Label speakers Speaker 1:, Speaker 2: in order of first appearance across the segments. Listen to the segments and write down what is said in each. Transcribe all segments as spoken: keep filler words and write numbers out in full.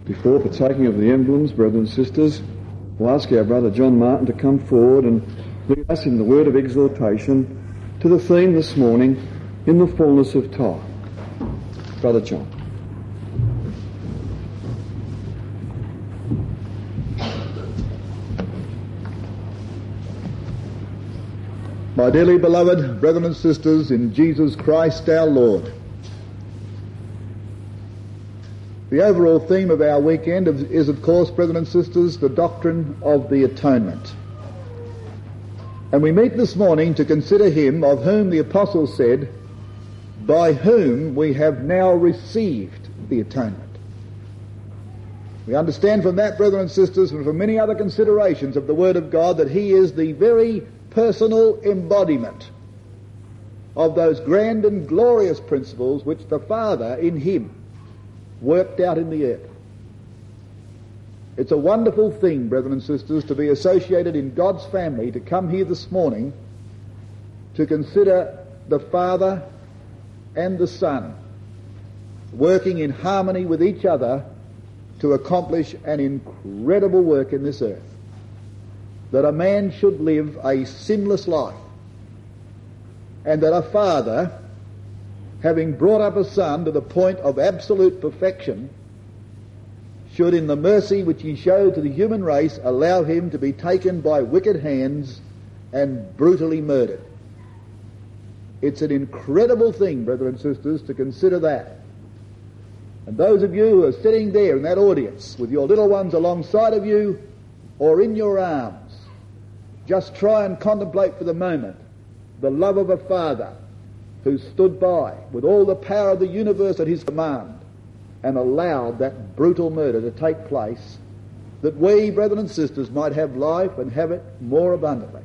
Speaker 1: Before partaking of the emblems, brothers and sisters, we'll ask our brother John Martin to come forward and lead us in the word of exhortation to the theme this morning, in the fullness of time. Brother John.
Speaker 2: My dearly beloved brethren and sisters in Jesus Christ our Lord, the overall theme of our weekend is, of course, brethren and sisters, the doctrine of the atonement. And we meet this morning to consider him of whom the apostle said, by whom we have now received the atonement. We understand from that, brethren and sisters, and from many other considerations of the Word of God, that he is the very personal embodiment of those grand and glorious principles which the Father in him worked out in the earth. It's a wonderful thing, brethren and sisters, to be associated in God's family, to come here this morning to consider the Father and the Son working in harmony with each other to accomplish an incredible work in this earth. That a man should live a sinless life, and that a father, having brought up a son to the point of absolute perfection, should, in the mercy which he showed to the human race, allow him to be taken by wicked hands and brutally murdered. It's an incredible thing, brethren and sisters, to consider that. And those of you who are sitting there in that audience with your little ones alongside of you or in your arms, just try and contemplate for the moment the love of a father who stood by with all the power of the universe at his command and allowed that brutal murder to take place, that we, brethren and sisters, might have life and have it more abundantly.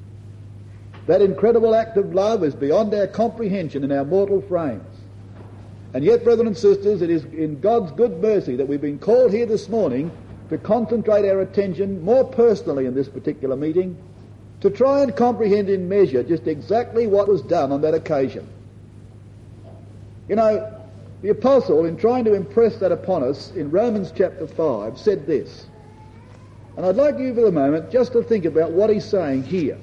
Speaker 2: That incredible act of love is beyond our comprehension in our mortal frames. And yet, brethren and sisters, it is in God's good mercy that we've been called here this morning to concentrate our attention more personally in this particular meeting, to try and comprehend in measure just exactly what was done on that occasion. You know, the apostle, in trying to impress that upon us in Romans chapter five, said this. And I'd like you for the moment just to think about what he's saying here.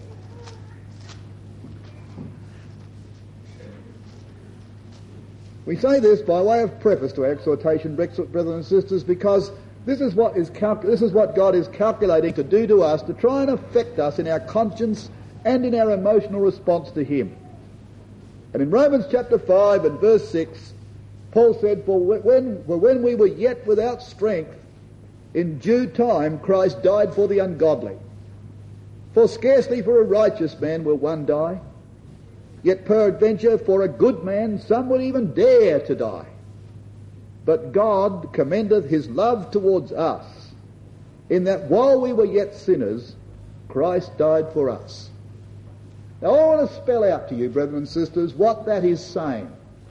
Speaker 2: We say this by way of preface to our exhortation, brethren and sisters, because this is what is calc- this is what God is calculating to do to us, to try and affect us in our conscience and in our emotional response to him. And in Romans chapter five and verse six, Paul said, For when, for when we were yet without strength, in due time Christ died for the ungodly. For scarcely for a righteous man will one die, yet peradventure for a good man some would even dare to die. But God commendeth his love towards us, in that while we were yet sinners, Christ died for us. Now I want to spell out to you, brethren and sisters, what that is saying.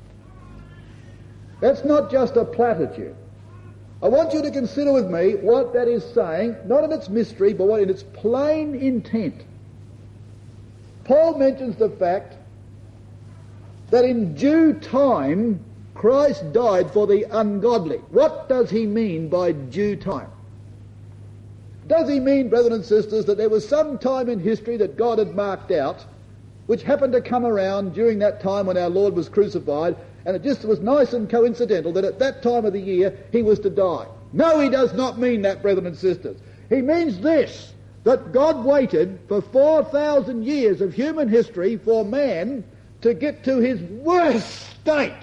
Speaker 2: That's not just a platitude. I want you to consider with me what that is saying, not in its mystery, but what in its plain intent. Paul mentions the fact that in due time Christ died for the ungodly. What does he mean by due time? Does he mean, brethren and sisters, that there was some time in history that God had marked out, which happened to come around during that time when our Lord was crucified, and it just was nice and coincidental that at that time of the year he was to die? No, he does not mean that, brethren and sisters. He means this, that God waited for four thousand years of human history for man to get to his worst state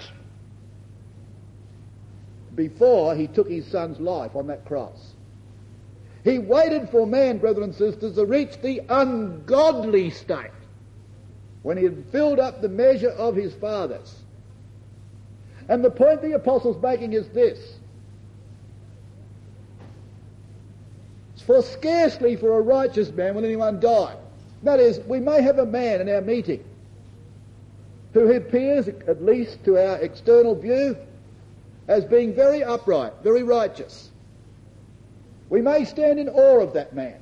Speaker 2: before he took his son's life on that cross. He waited for man, brethren and sisters, to reach the ungodly state when he had filled up the measure of his fathers. And the point the apostle's making is this. For scarcely for a righteous man will anyone die. That is, we may have a man in our meeting who appears, at least to our external view, as being very upright, very righteous. We may stand in awe of that man.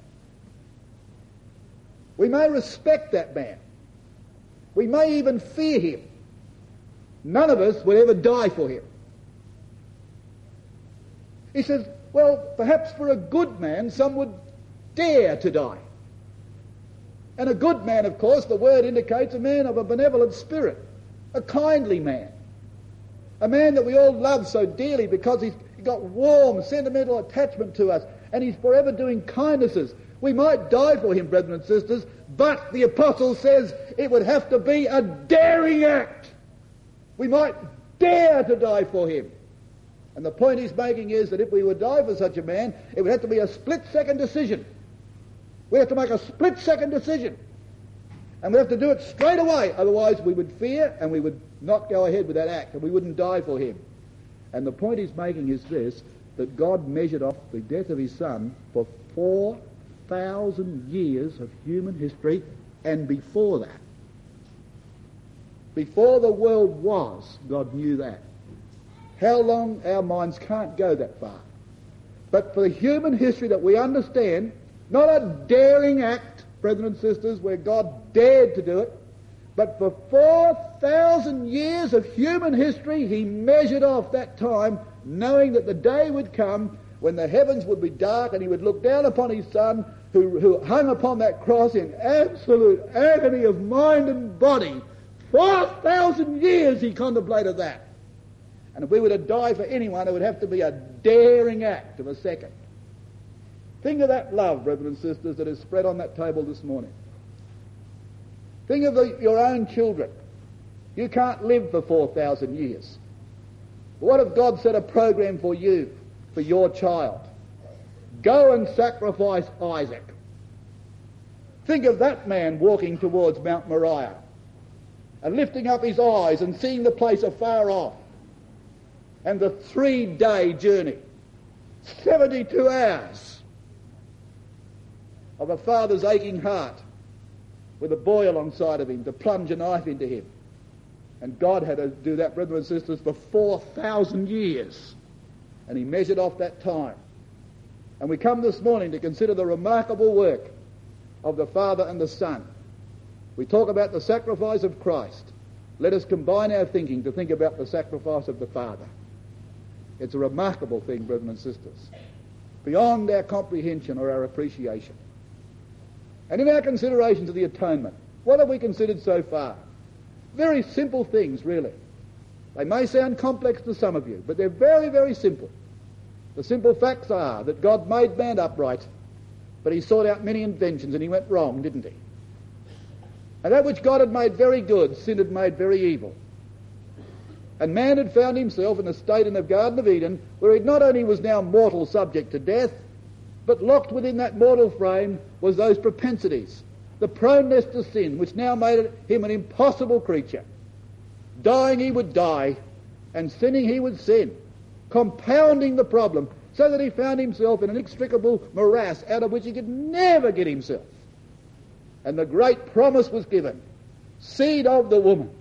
Speaker 2: We may respect that man. We may even fear him. None of us would ever die for him. He says, well, perhaps for a good man some would dare to die. And a good man, of course, the word indicates a man of a benevolent spirit, a kindly man, a man that we all love so dearly because he's got warm, sentimental attachment to us, and he's forever doing kindnesses. We might die for him, brethren and sisters, but the apostle says it would have to be a daring act. We might dare to die for him. And the point he's making is that if we would die for such a man, it would have to be a split-second decision. We have to make a split-second decision. And we have to do it straight away. Otherwise we would fear and we would not go ahead with that act and we wouldn't die for him. And the point he's making is this, that God measured off the death of his son for four thousand years of human history, and before that. Before the world was, God knew that. How long? Our minds can't go that far. But for the human history that we understand, not a daring act, brethren and sisters, where God dared to do it, but for four thousand years of human history, he measured off that time, knowing that the day would come when the heavens would be dark and he would look down upon his son who, who hung upon that cross in absolute agony of mind and body. Four thousand years he contemplated that. And if we were to die for anyone, it would have to be a daring act of a second. Think of that love, brethren and sisters, that is spread on that table this morning. Think of the, your own children. You can't live for four thousand years. But what if God set a program for you, for your child? Go and sacrifice Isaac. Think of that man walking towards Mount Moriah and lifting up his eyes and seeing the place afar off. And the three-day journey, seventy-two hours of a father's aching heart with a boy alongside of him to plunge a knife into him. And God had to do that, brethren and sisters, for four thousand years. And he measured off that time. And we come this morning to consider the remarkable work of the Father and the Son. We talk about the sacrifice of Christ. Let us combine our thinking to think about the sacrifice of the Father. It's a remarkable thing, brethren and sisters, beyond our comprehension or our appreciation. And in our considerations of the atonement, what have we considered so far? Very simple things, really. They may sound complex to some of you, but they're very, very simple. The simple facts are that God made man upright, but he sought out many inventions and he went wrong, didn't he? And that which God had made very good, sin had made very evil. And man had found himself in a state in the Garden of Eden where he not only was now mortal, subject to death, but locked within that mortal frame was those propensities, the proneness to sin, which now made him an impossible creature. Dying he would die, and sinning he would sin, compounding the problem so that he found himself in an inextricable morass out of which he could never get himself. And the great promise was given, seed of the woman,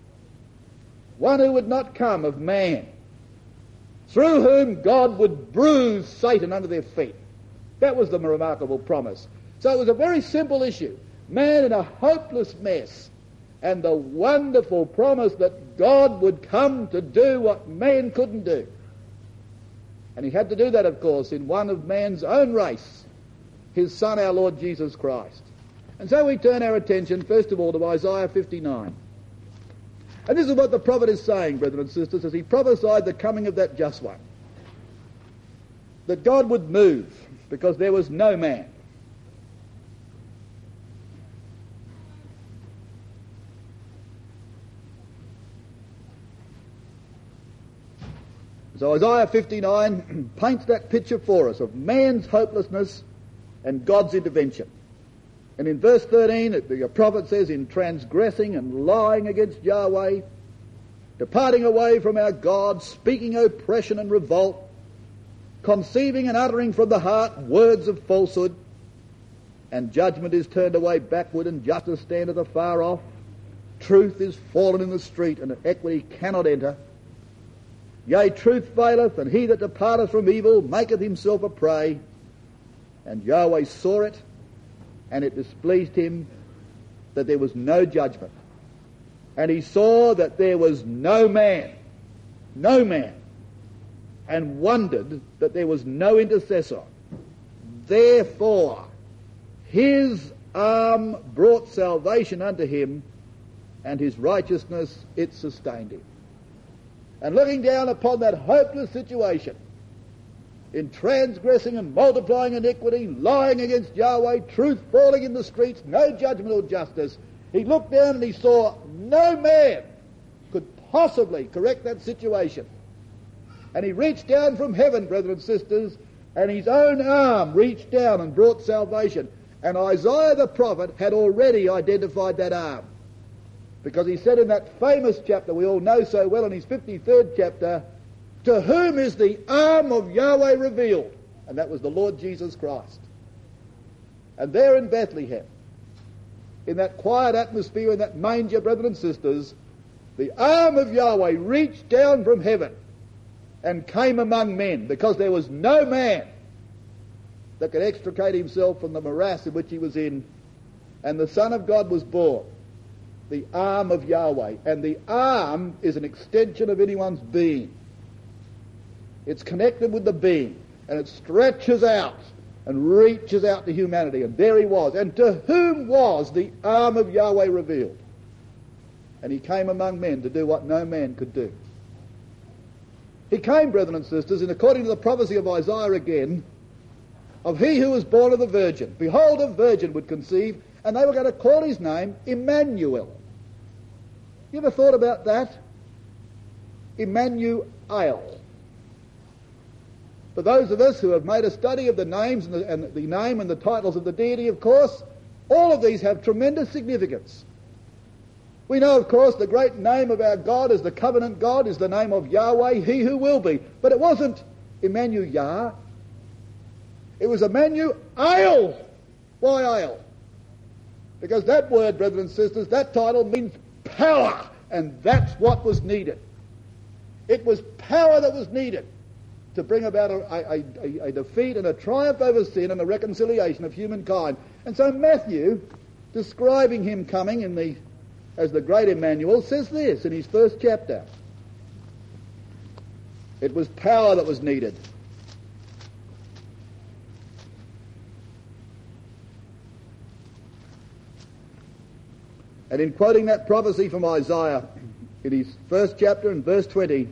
Speaker 2: one who would not come of man, through whom God would bruise Satan under their feet. That was the remarkable promise. So it was a very simple issue. Man in a hopeless mess, and the wonderful promise that God would come to do what man couldn't do. And he had to do that, of course, in one of man's own race, his Son, our Lord Jesus Christ. And so we turn our attention, first of all, to Isaiah fifty-nine. And this is what the prophet is saying, brethren and sisters, as he prophesied the coming of that just one. That God would move, because there was no man. So Isaiah fifty-nine paints that picture for us of man's hopelessness and God's intervention. And in verse thirteen, the prophet says, in transgressing and lying against Yahweh, departing away from our God, speaking oppression and revolt, conceiving and uttering from the heart words of falsehood, and judgment is turned away backward, and justice standeth afar off. Truth is fallen in the street, and equity cannot enter. Yea, truth faileth, and he that departeth from evil maketh himself a prey. And Yahweh saw it, and it displeased him that there was no judgment. And he saw that there was no man, no man, and wondered that there was no intercessor. Therefore, his arm brought salvation unto him, and his righteousness, it sustained him. And looking down upon that hopeless situation, in transgressing and multiplying iniquity, lying against Yahweh, truth falling in the streets, no judgment or justice, he looked down and he saw no man could possibly correct that situation. And he reached down from heaven, brethren and sisters, and his own arm reached down and brought salvation. And Isaiah the prophet had already identified that arm, because he said in that famous chapter we all know so well, in his fifty-third chapter, to whom is the arm of Yahweh revealed? And that was the Lord Jesus Christ. And there in Bethlehem, in that quiet atmosphere, in that manger, brethren and sisters, the arm of Yahweh reached down from heaven and came among men, because there was no man that could extricate himself from the morass in which he was in, and the Son of God was born, the arm of Yahweh. And the arm is an extension of anyone's being. It's connected with the being, and it stretches out and reaches out to humanity. And there he was. And to whom was the arm of Yahweh revealed? And he came among men to do what no man could do. He came, brethren and sisters, in according to the prophecy of Isaiah again, of he who was born of the virgin. Behold, a virgin would conceive, and they were going to call his name Emmanuel. You ever thought about that? Emmanuel. For those of us who have made a study of the names and the, and the name and the titles of the deity, of course, all of these have tremendous significance. We know, of course, the great name of our God as the covenant God is the name of Yahweh, he who will be. But it wasn't Emmanuel Yah. It was Emmanuel. Why Ale? Because that word, brethren and sisters, that title means power, and that's what was needed. It was power that was needed to bring about a, a, a, a defeat and a triumph over sin and a reconciliation of humankind. And so Matthew, describing him coming in the as the great Emmanuel, says this in his first chapter. It was power that was needed. And in quoting that prophecy from Isaiah in his first chapter and verse twenty,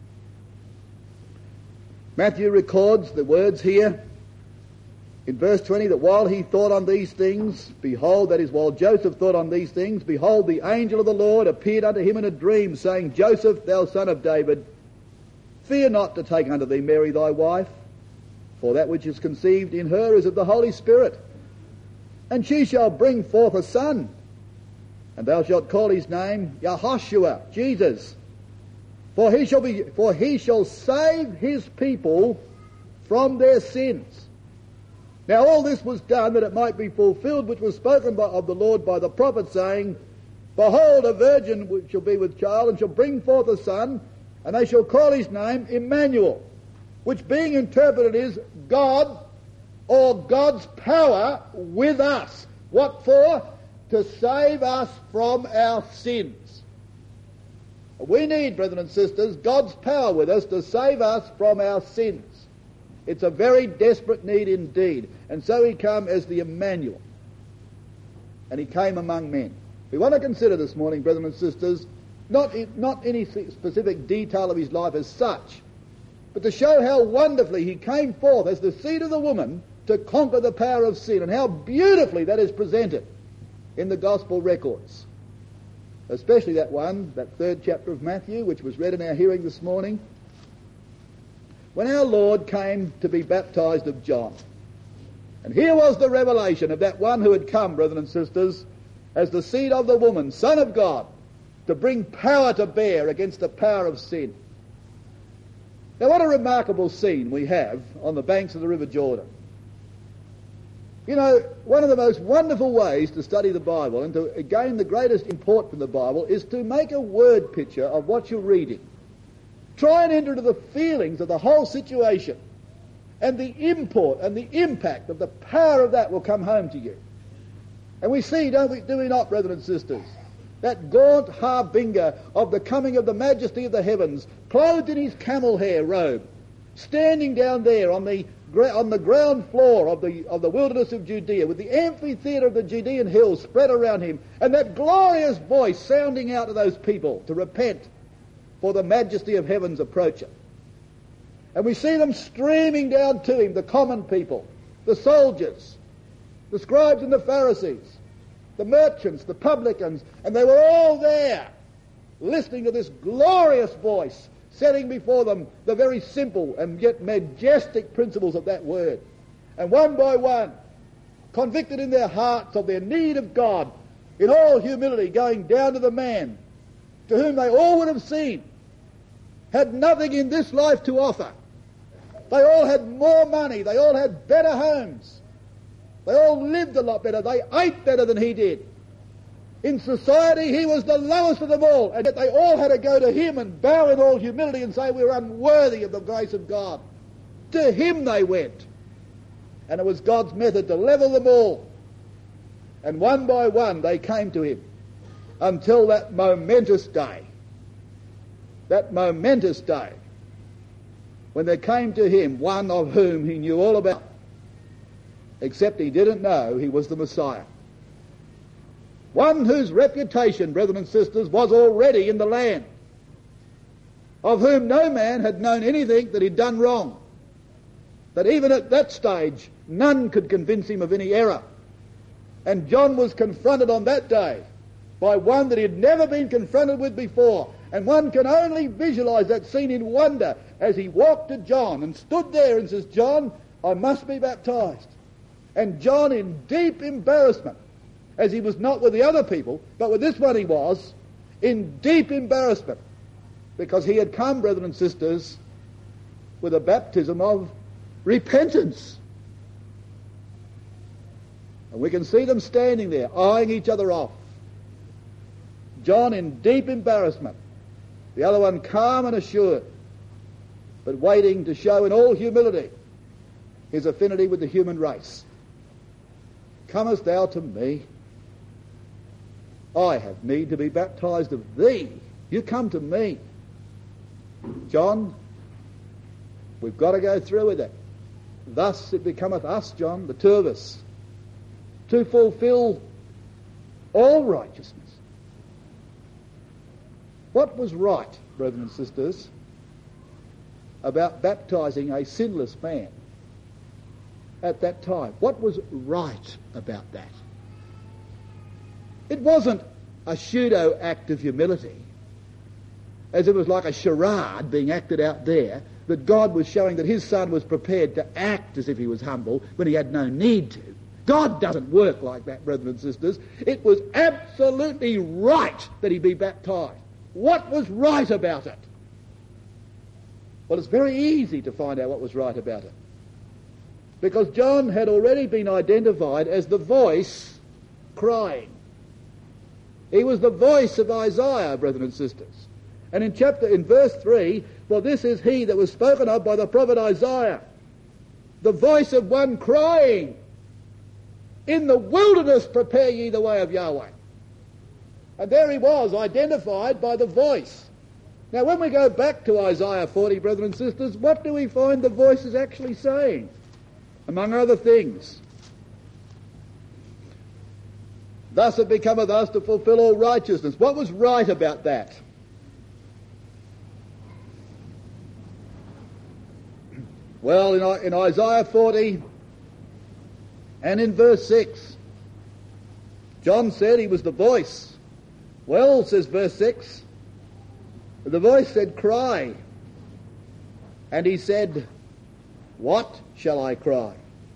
Speaker 2: Matthew records the words here in verse twenty, that while he thought on these things, behold, that is, while Joseph thought on these things, behold, the angel of the Lord appeared unto him in a dream, saying, Joseph, thou son of David, fear not to take unto thee Mary thy wife, for that which is conceived in her is of the Holy Spirit. And she shall bring forth a son, and thou shalt call his name Yahoshua, Jesus. For he shall be, for he shall save his people from their sins. Now all this was done that it might be fulfilled which was spoken by, of the Lord by the prophet, saying, Behold, a virgin shall be with child, and shall bring forth a son, and they shall call his name Emmanuel, which being interpreted is God, or God's power with us. What for? To save us from our sins. We need, brethren and sisters, God's power with us to save us from our sins. It's a very desperate need indeed. And so he came as the Emmanuel. And he came among men. We want to consider this morning, brethren and sisters, not, not any specific detail of his life as such, but to show how wonderfully he came forth as the seed of the woman to conquer the power of sin, and how beautifully that is presented in the gospel records. Especially that one, that third chapter of Matthew, which was read in our hearing this morning, when our Lord came to be baptized of John. And here was the revelation of that one who had come, brethren and sisters, as the seed of the woman, Son of God, to bring power to bear against the power of sin. Now what a remarkable scene we have on the banks of the River Jordan. You know, one of the most wonderful ways to study the Bible and to gain the greatest import from the Bible is to make a word picture of what you're reading. Try and enter into the feelings of the whole situation, and the import and the impact of the power of that will come home to you. And we see, don't we, do we not, brethren and sisters, that gaunt harbinger of the coming of the majesty of the heavens, clothed in his camel hair robe, standing down there on the on the ground floor of the of the wilderness of Judea, with the amphitheatre of the Judean hills spread around him, and that glorious voice sounding out to those people to repent, for the majesty of heaven's approaching. And we see them streaming down to him, the common people, the soldiers, the scribes and the Pharisees, the merchants, the publicans, and they were all there, listening to this glorious voice, setting before them the very simple and yet majestic principles of that word. And one by one, convicted in their hearts of their need of God, in all humility, going down to the man to whom they all would have seen, had nothing in this life to offer. They all had more money, they all had better homes, they all lived a lot better, they ate better than he did. In society, he was the lowest of them all, and yet they all had to go to him and bow in all humility and say, we're unworthy of the grace of God. To him they went. And it was God's method to level them all. And one by one they came to him until that momentous day. That momentous day when there came to him one of whom he knew all about, except he didn't know he was the Messiah. One whose reputation, brethren and sisters, was already in the land, of whom no man had known anything that he'd done wrong, that even at that stage none could convince him of any error. And John was confronted on that day by one that he had never been confronted with before, and one can only visualise that scene in wonder as he walked to John and stood there and says, John, I must be baptised. And John, in deep embarrassment, as he was not with the other people, but with this one he was, in deep embarrassment, because he had come, brethren and sisters, with a baptism of repentance. And we can see them standing there, eyeing each other off. John in deep embarrassment, the other one calm and assured, but waiting to show in all humility his affinity with the human race. Comest thou to me? I have need to be baptized of thee. You come to me. John, we've got to go through with it. Thus it becometh us, John, the two of us, to fulfill all righteousness. What was right, brethren and sisters, about baptizing a sinless man at that time? What was right about that? It wasn't a pseudo act of humility, as it was like a charade being acted out there, that God was showing that his son was prepared to act as if he was humble when he had no need to. God doesn't work like that, brethren and sisters. It was absolutely right that he be baptized. What was right about it? Well, it's very easy to find out what was right about it, because John had already been identified as the voice crying. He was the voice of Isaiah, brethren and sisters. And in chapter, in verse three, well, this is he that was spoken of by the prophet Isaiah, the voice of one crying, in the wilderness prepare ye the way of Yahweh. And there he was, identified by the voice. Now, when we go back to Isaiah forty, brethren and sisters, what do we find the voice is actually saying? Among other things, thus it becometh us to fulfill all righteousness. What was right about that? Well, in, in Isaiah forty and in verse six, John said he was the voice. Well, says verse six, the voice said, cry. And he said, what shall I cry?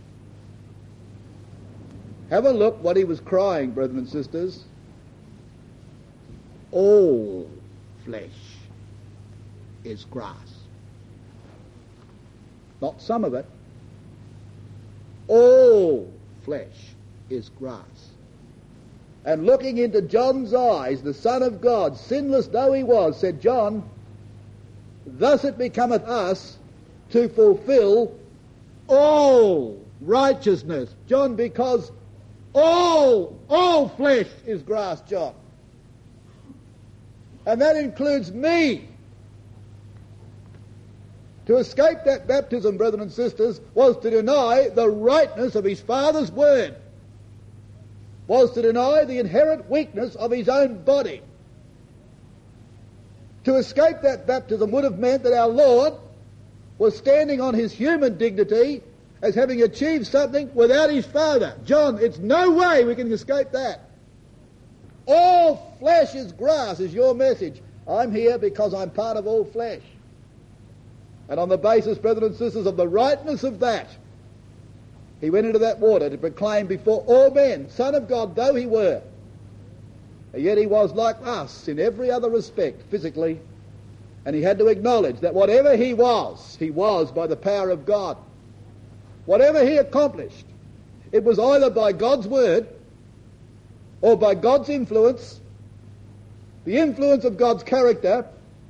Speaker 2: Have a look what he was crying, brethren and sisters. All flesh is grass. Not some of it. All flesh is grass. And looking into John's eyes, the Son of God, sinless though he was, said, John, thus it becometh us to fulfill all righteousness. John, because all, all flesh is grass, John. And that includes me. To escape that baptism, brethren and sisters, was to deny the rightness of his Father's word, was to deny the inherent weakness of his own body. To escape that baptism would have meant that our Lord was standing on his human dignity as having achieved something without his Father. John, it's no way we can escape that. All flesh is grass is your message. I'm here because I'm part of all flesh. And on the basis, brethren and sisters, of the rightness of that, he went into that water to proclaim before all men, Son of God though he were, and yet he was like us in every other respect, physically, and he had to acknowledge that whatever he was, he was by the power of God. Whatever he accomplished, it was either by God's word or by God's influence, the influence of God's character.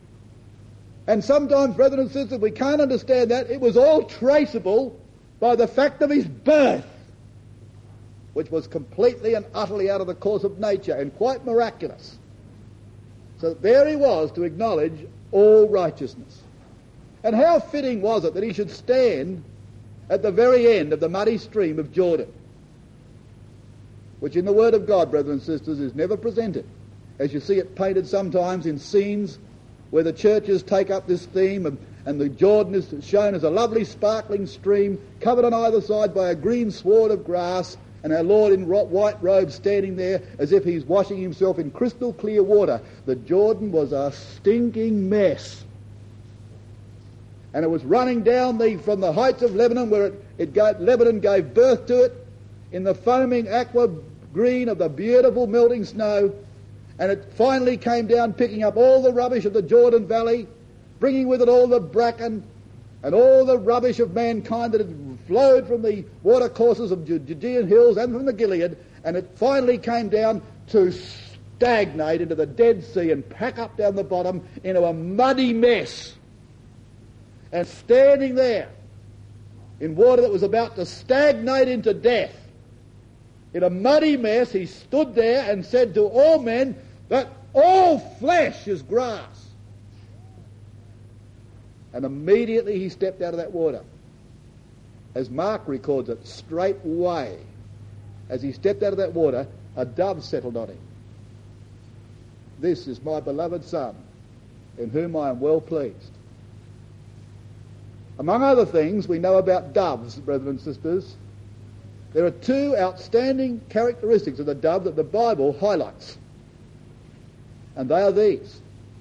Speaker 2: And sometimes, brethren and sisters, we can't understand that. It was all traceable by the fact of his birth, which was completely and utterly out of the course of nature and quite miraculous. So there he was to acknowledge all righteousness. And how fitting was it that he should stand at the very end of the muddy stream of Jordan, which in the Word of God, brethren and sisters, is never presented, as you see it painted sometimes in scenes where the churches take up this theme, and, and the Jordan is shown as a lovely sparkling stream covered on either side by a green sward of grass, and our Lord in white robes standing there as if he's washing himself in crystal clear water. The Jordan was a stinking mess. And it was running down the, from the heights of Lebanon, where it, it gave, Lebanon gave birth to it, in the foaming aqua green of the beautiful melting snow. And it finally came down, picking up all the rubbish of the Jordan Valley, bringing with it all the bracken and all the rubbish of mankind that had flowed from the watercourses of Judean hills and from the Gilead, and it finally came down to stagnate into the Dead Sea and pack up down the bottom into a muddy mess. And standing there in water that was about to stagnate into death, in a muddy mess, he stood there and said to all men that all flesh is grass. And immediately he stepped out of that water. As Mark records it, straightway, as he stepped out of that water, a dove settled on him. This is my beloved Son, in whom I am well pleased. Among other things, we know about doves, brethren and sisters. There are two outstanding characteristics of the dove that the Bible highlights. And they are these.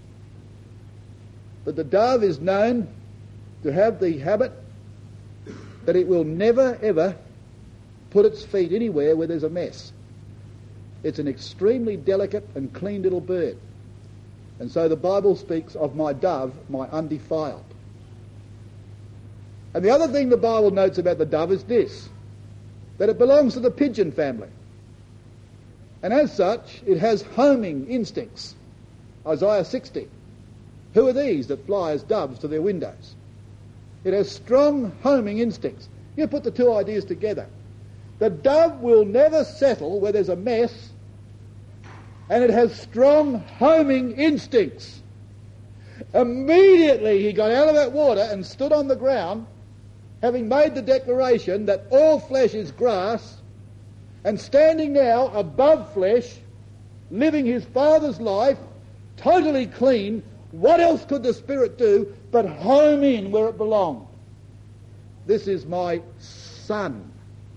Speaker 2: That the dove is known to have the habit that it will never, ever put its feet anywhere where there's a mess. It's an extremely delicate and clean little bird. And so the Bible speaks of my dove, my undefiled. And the other thing the Bible notes about the dove is this, that it belongs to the pigeon family. And as such, it has homing instincts. Isaiah sixty. Who are these that fly as doves to their windows? It has strong homing instincts. You put the two ideas together. The dove will never settle where there's a mess, and it has strong homing instincts. Immediately he got out of that water and stood on the ground, having made the declaration that all flesh is grass, and standing now above flesh, living his Father's life, totally clean. What else could the Spirit do but home in where it belonged? This is my Son.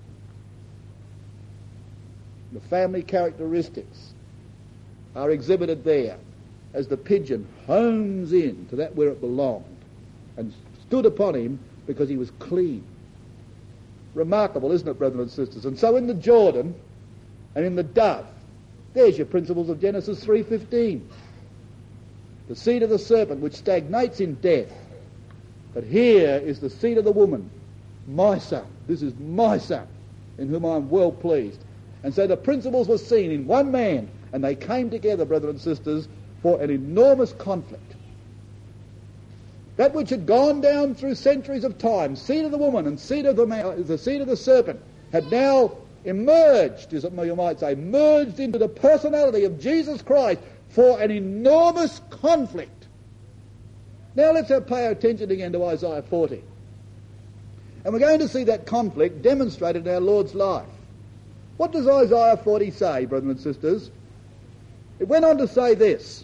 Speaker 2: The family characteristics are exhibited there as the pigeon homes in to that where it belonged and stood upon him because he was clean. Remarkable, isn't it, brethren and sisters? And so in the Jordan and in the dove, there's your principles of Genesis three fifteen. The seed of the serpent which stagnates in death. But here is the seed of the woman, my son. This is my son, in whom I am well pleased. And so the principles were seen in one man, and they came together, brethren and sisters, for an enormous conflict. That which had gone down through centuries of time, seed of the woman and seed of the man, the seed of the serpent, had now emerged, as you might say, merged into the personality of Jesus Christ for an enormous conflict. Now let's have pay attention again to Isaiah forty. And we're going to see that conflict demonstrated in our Lord's life. What does Isaiah forty say, brothers and sisters? It went on to say this.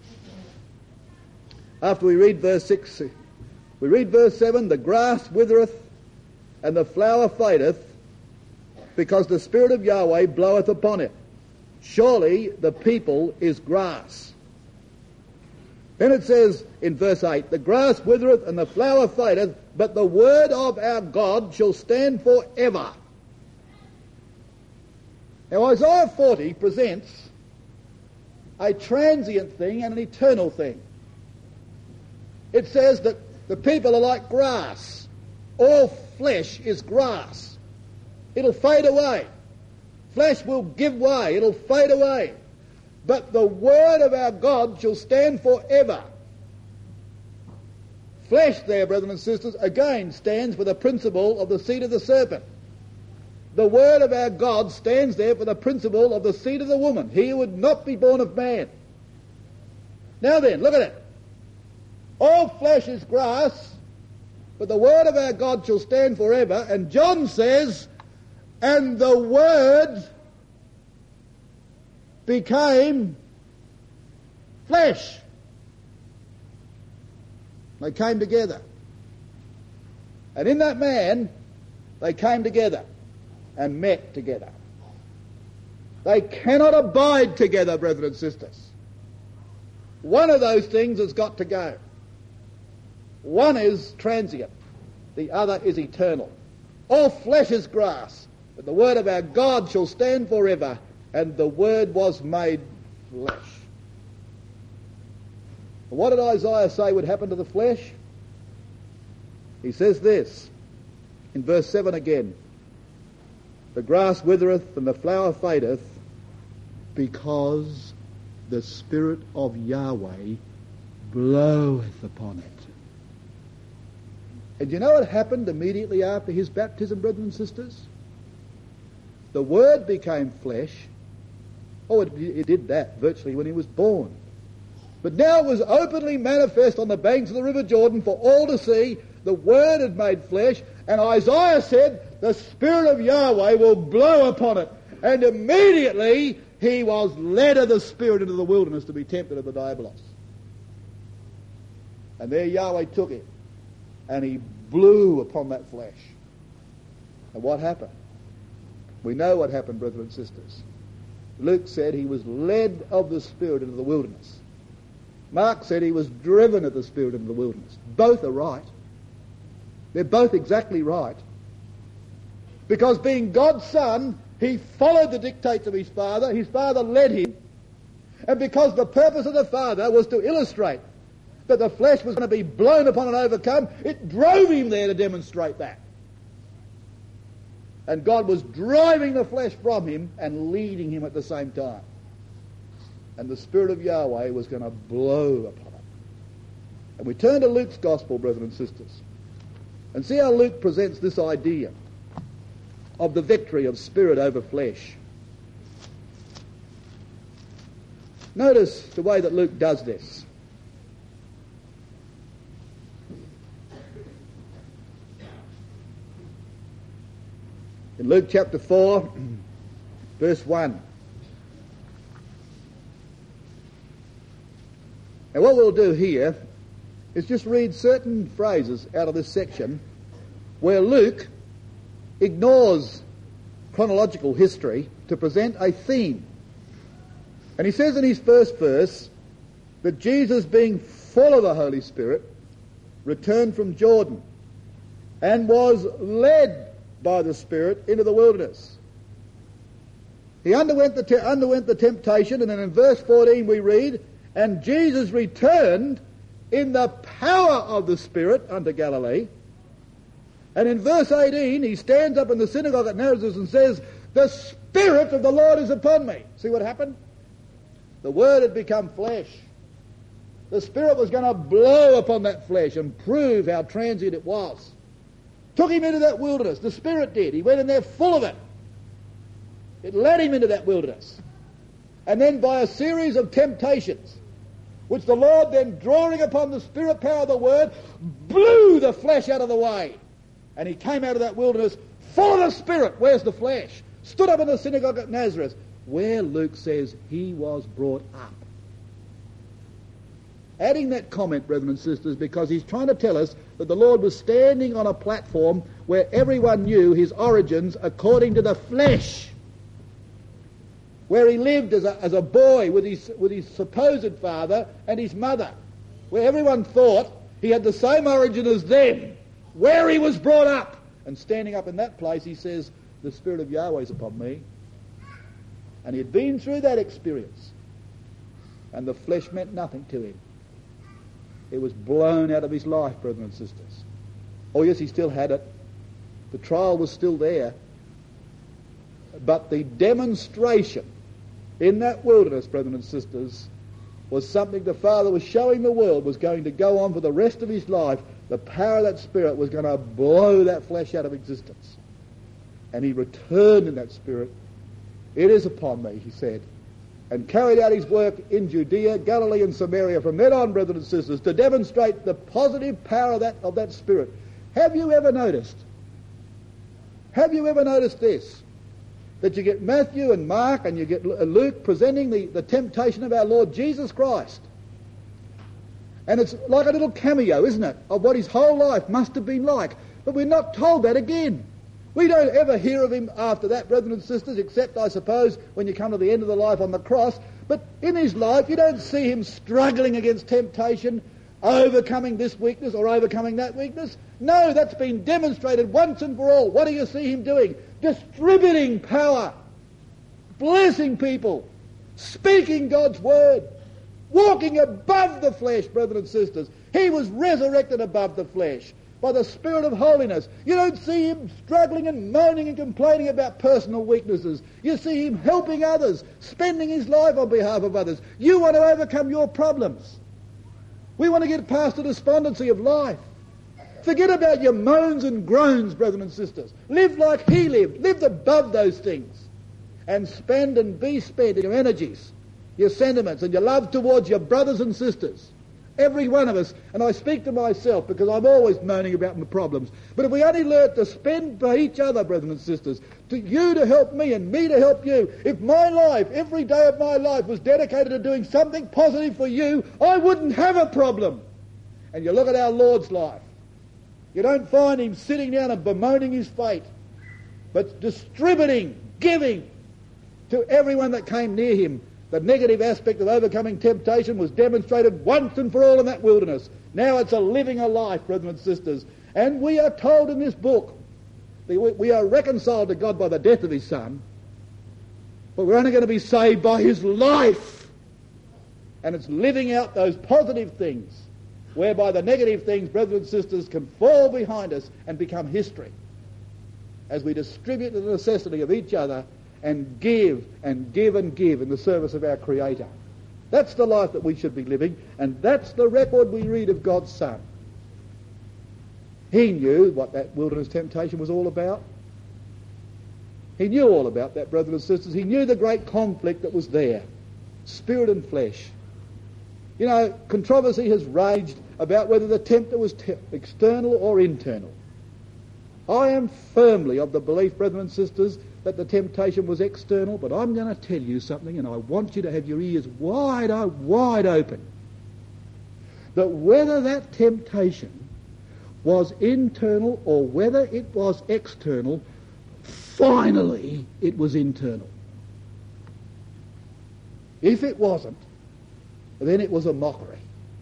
Speaker 2: After we read verse six, we read verse seven, the grass withereth and the flower fadeth, because the Spirit of Yahweh bloweth upon it. Surely the people is grass. Then it says in verse eight, the grass withereth and the flower fadeth, but the word of our God shall stand for ever. Now Isaiah forty presents a transient thing and an eternal thing. It says that the people are like grass. All flesh is grass. It'll fade away. Flesh will give way. It'll fade away. But the word of our God shall stand forever. Flesh there, brothers and sisters, again stands for the principle of the seed of the serpent. The word of our God stands there for the principle of the seed of the woman. He who would not be born of man. Now then, look at it. All flesh is grass, but the word of our God shall stand forever. And John says, and the word became flesh. They came together. And in that man, they came together and met together. They cannot abide together, brethren and sisters. One of those things has got to go. One is transient. The other is eternal. All flesh is grass, but the word of our God shall stand forever, and the word was made flesh. What did Isaiah say would happen to the flesh? He says this in verse seven again. The grass withereth and the flower fadeth, because the Spirit of Yahweh bloweth upon it. And you know what happened immediately after his baptism, brothers and sisters? The Word became flesh. Oh, it, it did that virtually when he was born. But now it was openly manifest on the banks of the River Jordan for all to see. The Word had made flesh, and Isaiah said, the Spirit of Yahweh will blow upon it. And immediately he was led of the Spirit into the wilderness to be tempted of the diabolos. And there Yahweh took him, and he blew upon that flesh. And what happened? We know what happened, brethren and sisters. Luke said he was led of the Spirit into the wilderness. Mark said he was driven of the Spirit into the wilderness. Both are right. They're both exactly right. Because being God's son, he followed the dictates of his Father. His Father led him. And because the purpose of the Father was to illustrate that the flesh was going to be blown upon and overcome, it drove him there to demonstrate that. And God was driving the flesh from him and leading him at the same time. And the Spirit of Yahweh was going to blow upon it. And we turn to Luke's Gospel, brethren and sisters, and see how Luke presents this idea of the victory of spirit over flesh. Notice the way that Luke does this. In Luke chapter four, verse one. Now what we'll do here is just read certain phrases out of this section where Luke ignores chronological history to present a theme. And he says in his first verse that Jesus, being full of the Holy Spirit, returned from Jordan and was led by the Spirit into the wilderness. He underwent the, te- underwent the temptation, and then in verse fourteen we read, and Jesus returned in the power of the Spirit unto Galilee. And in verse eighteen, he stands up in the synagogue at Nazareth and says, the Spirit of the Lord is upon me. See what happened? The Word had become flesh. The Spirit was going to blow upon that flesh and prove how transient it was. Took him into that wilderness. The Spirit did. He went in there full of it. It led him into that wilderness. And then by a series of temptations, which the Lord then, drawing upon the spirit power of the word, blew the flesh out of the way. And he came out of that wilderness full of the Spirit. Where's the flesh? Stood up in the synagogue at Nazareth, where Luke says he was brought up. Adding that comment, brethren and sisters, because he's trying to tell us that the Lord was standing on a platform where everyone knew his origins according to the flesh, where he lived as a, as a boy with his, with his supposed father and his mother, where everyone thought he had the same origin as them, where he was brought up. And standing up in that place, he says, the Spirit of Yahweh is upon me. And he had been through that experience, and the flesh meant nothing to him. It was blown out of his life, brethren and sisters. Oh yes, he still had it. The trial was still there. But the demonstration in that wilderness, brethren and sisters, was something the Father was showing the world was going to go on for the rest of his life. The power of that Spirit was going to blow that flesh out of existence. And he returned in that Spirit. It is upon me, he said, and carried out his work in Judea, Galilee and Samaria from then on, brethren and sisters, to demonstrate the positive power of that, of that Spirit. Have you ever noticed? Have you ever noticed this? That you get Matthew and Mark and you get Luke presenting the, the temptation of our Lord Jesus Christ. And it's like a little cameo, isn't it, of what his whole life must have been like. But we're not told that again. We don't ever hear of him after that, brethren and sisters, except, I suppose, when you come to the end of the life on the cross. But in his life, you don't see him struggling against temptation, overcoming this weakness or overcoming that weakness. No, that's been demonstrated once and for all. What do you see him doing? Distributing power, blessing people, speaking God's word, walking above the flesh, brethren and sisters. He was resurrected above the flesh by the Spirit of holiness. You don't see him struggling and moaning and complaining about personal weaknesses. You see him helping others, spending his life on behalf of others. You want to overcome your problems. We want to get past the despondency of life. Forget about your moans and groans, brethren and sisters. Live like he lived. Live above those things. And spend and be spent in your energies, your sentiments, and your love towards your brothers and sisters. Every one of us, and I speak to myself because I'm always moaning about my problems. But if we only learn to spend for each other, brethren and sisters, to you to help me and me to help you, if my life, every day of my life was dedicated to doing something positive for you, I wouldn't have a problem. And you look at our Lord's life. You don't find him sitting down and bemoaning his fate, but distributing, giving to everyone that came near him. The negative aspect of overcoming temptation was demonstrated once and for all in that wilderness. Now it's a living a life, brethren and sisters. And we are told in this book that we are reconciled to God by the death of his Son, but we're only going to be saved by his life. And it's living out those positive things, whereby the negative things, brethren and sisters, can fall behind us and become history as we distribute the necessity of each other and give and give and give in the service of our Creator. That's the life that we should be living, and that's the record we read of God's Son. He knew what that wilderness temptation was all about. He knew all about that, brothers and sisters. He knew the great conflict that was there, spirit and flesh. You know, controversy has raged about whether the tempter was te- external or internal. I am firmly of the belief, brethren and sisters, that the temptation was external, but I'm going to tell you something, and I want you to have your ears wide, wide open, that whether that temptation was internal or whether it was external, finally it was internal. If it wasn't, then it was a mockery.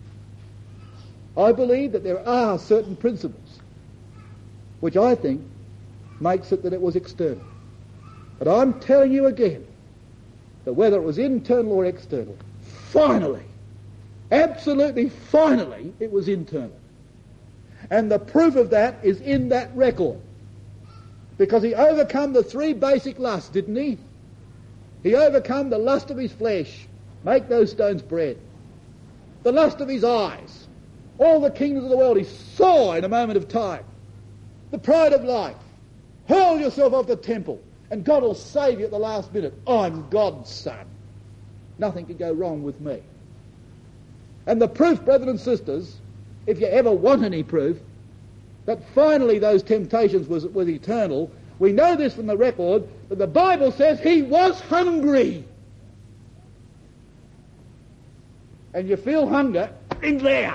Speaker 2: I believe that there are certain principles which I think makes it that it was external. But I'm telling you again that whether it was internal or external, finally, absolutely finally, it was internal. And the proof of that is in that record. Because he overcome the three basic lusts, didn't he? He overcome the lust of his flesh, make those stones bread. The lust of his eyes, all the kingdoms of the world he saw in a moment of time. The pride of life, hurl yourself off the temple, and God will save you at the last minute. I'm God's son. Nothing can go wrong with me. And the proof, brothers and sisters, if you ever want any proof, that finally those temptations was, was eternal, we know this from the record, that the Bible says he was hungry. And you feel hunger in there.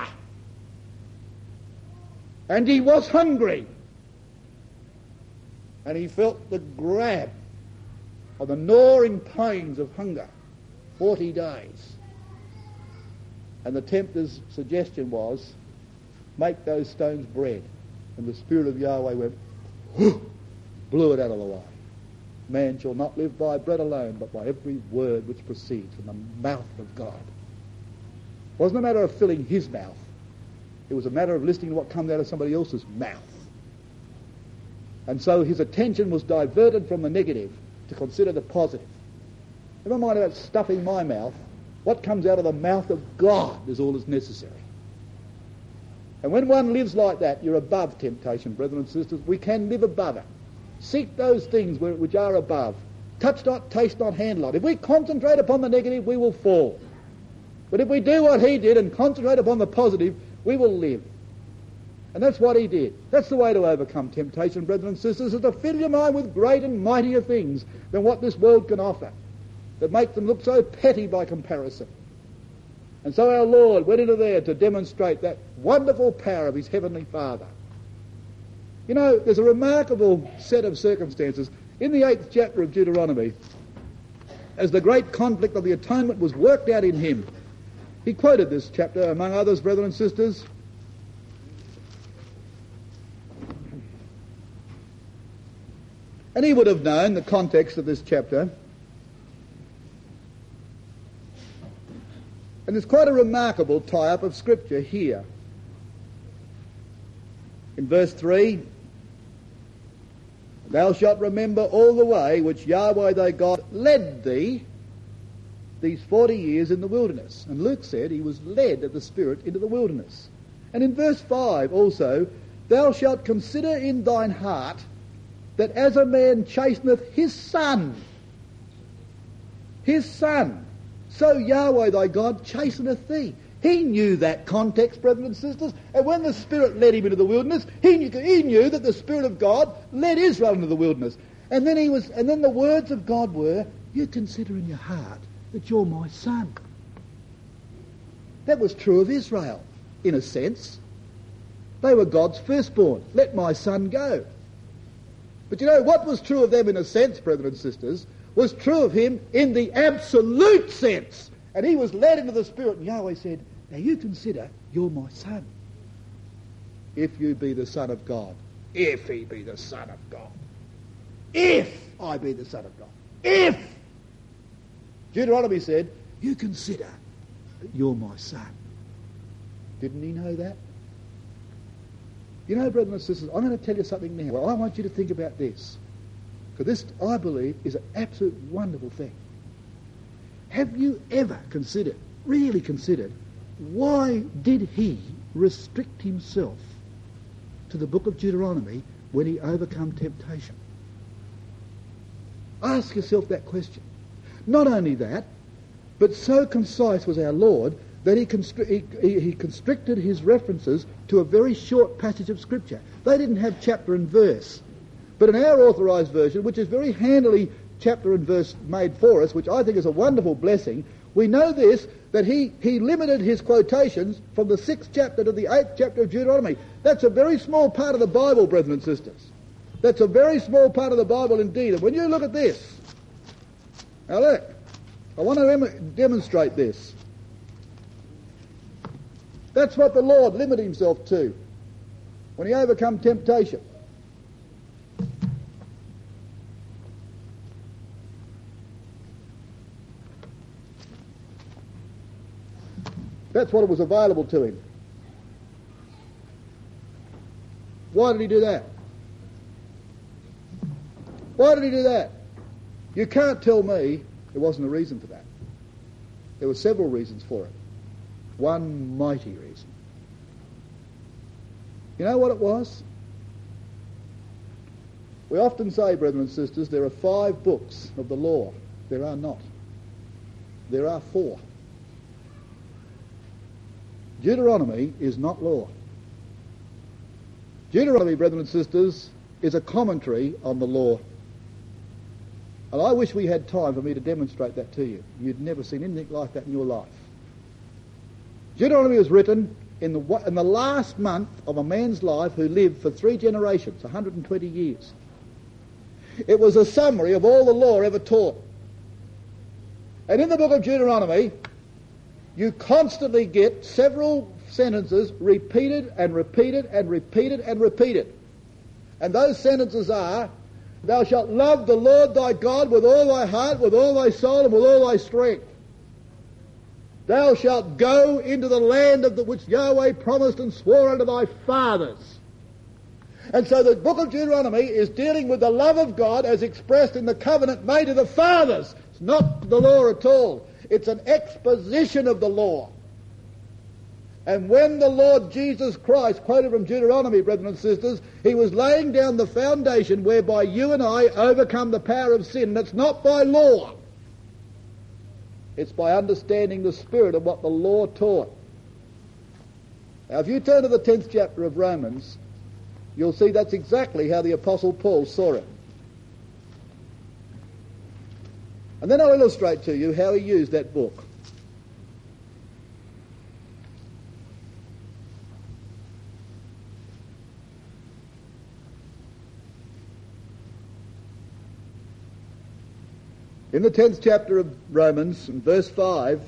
Speaker 2: And he was hungry. And he felt the grab of the gnawing pains of hunger. Forty days. And the tempter's suggestion was, make those stones bread. And the Spirit of Yahweh went, whoo, blew it out of the way. Man shall not live by bread alone, but by every word which proceeds from the mouth of God. It wasn't a matter of filling his mouth. It was a matter of listening to what comes out of somebody else's mouth. And so his attention was diverted from the negative to consider the positive. Never mind about stuffing my mouth. What comes out of the mouth of God is all that's necessary. And when one lives like that, you're above temptation, brethren and sisters. We can live above it. Seek those things which are above. Touch not, taste not, handle not. If we concentrate upon the negative, we will fall. But if we do what he did and concentrate upon the positive, we will live. And that's what he did. That's the way to overcome temptation, brethren and sisters, is to fill your mind with great and mightier things than what this world can offer, that make them look so petty by comparison. And so our Lord went into there to demonstrate that wonderful power of his heavenly Father. You know, there's a remarkable set of circumstances in the eighth chapter of Deuteronomy, as the great conflict of the atonement was worked out in him. He quoted this chapter, among others, brethren and sisters. And he would have known the context of this chapter. And there's quite a remarkable tie-up of Scripture here. In verse three, thou shalt remember all the way which Yahweh thy God led thee these forty years in the wilderness. And Luke said he was led of the Spirit into the wilderness. And in verse five also, thou shalt consider in thine heart that as a man chasteneth his son, his son, so Yahweh thy God chasteneth thee. He knew that context, brethren and sisters, and when the Spirit led him into the wilderness, he knew, he knew that the Spirit of God led Israel into the wilderness. And then he was, and then the words of God were, you consider in your heart that you're my son. That was true of Israel, in a sense. They were God's firstborn. Let my son go. But you know, what was true of them in a sense, brethren and sisters, was true of him in the absolute sense. And he was led into the Spirit, and Yahweh said, now you consider you're my son. If you be the Son of God. If he be the Son of God. If I be the Son of God. If. Deuteronomy said, you consider that you're my son. Didn't he know that? You know, brethren and sisters, I'm going to tell you something now. Well, I want you to think about this. Because this, I believe, is an absolute wonderful thing. Have you ever considered, really considered, why did he restrict himself to the book of Deuteronomy when he overcome temptation? Ask yourself that question. Not only that, but so concise was our Lord that he, constri- he, he constricted his references to a very short passage of Scripture. They didn't have chapter and verse. But in our authorised version, which is very handily chapter and verse made for us, which I think is a wonderful blessing, we know this, that he, he limited his quotations from the sixth chapter to the eighth chapter of Deuteronomy. That's a very small part of the Bible, brethren and sisters. That's a very small part of the Bible indeed. And when you look at this, now look, I want to em- demonstrate this. That's what the Lord limited himself to when he overcome temptation. That's what was available to him. Why did he do that? Why did he do that? You can't tell me there wasn't a reason for that. There were several reasons for it. One mighty reason. You know what it was? We often say, brethren and sisters, there are five books of the law. There are not. There are four. Deuteronomy is not law. Deuteronomy, brethren and sisters, is a commentary on the law. And I wish we had time for me to demonstrate that to you. You'd never seen anything like that in your life. Deuteronomy was written in the, in the last month of a man's life who lived for three generations, one hundred twenty years. It was a summary of all the law ever taught. And in the book of Deuteronomy, you constantly get several sentences repeated and repeated and repeated and repeated. And those sentences are, thou shalt love the Lord thy God with all thy heart, with all thy soul, and with all thy strength. Thou shalt go into the land of the which Yahweh promised and swore unto thy fathers. And so the book of Deuteronomy is dealing with the love of God as expressed in the covenant made to the fathers. It's not the law at all. It's an exposition of the law. And when the Lord Jesus Christ quoted from Deuteronomy, brethren and sisters, he was laying down the foundation whereby you and I overcome the power of sin. That's not by law. It's by understanding the spirit of what the law taught. Now, if you turn to the tenth chapter of Romans, you'll see that's exactly how the Apostle Paul saw it. And then I'll illustrate to you how he used that book. In the tenth chapter of Romans, in verse five,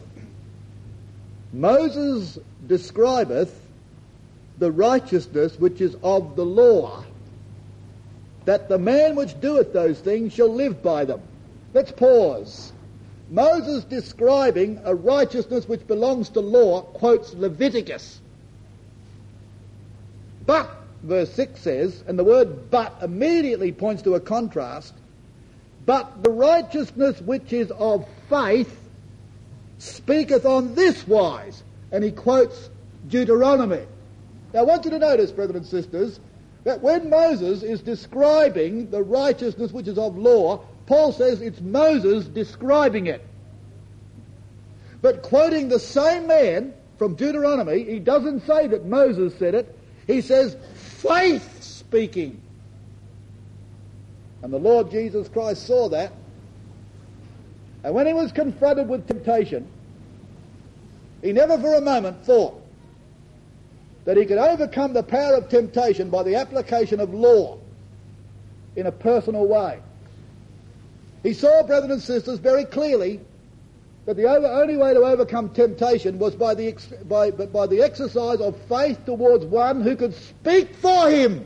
Speaker 2: Moses describeth the righteousness which is of the law, that the man which doeth those things shall live by them. Let's pause. Moses describing a righteousness which belongs to law quotes Leviticus. But, verse six says, and the word but immediately points to a contrast, but the righteousness which is of faith speaketh on this wise. And he quotes Deuteronomy. Now I want you to notice, brethren and sisters, that when Moses is describing the righteousness which is of law, Paul says it's Moses describing it. But quoting the same man from Deuteronomy, he doesn't say that Moses said it. He says faith speaking. And the Lord Jesus Christ saw that. And when he was confronted with temptation, he never for a moment thought that he could overcome the power of temptation by the application of law in a personal way. He saw, brethren and sisters, very clearly that the only way to overcome temptation was by the, by, by the exercise of faith towards one who could speak for him.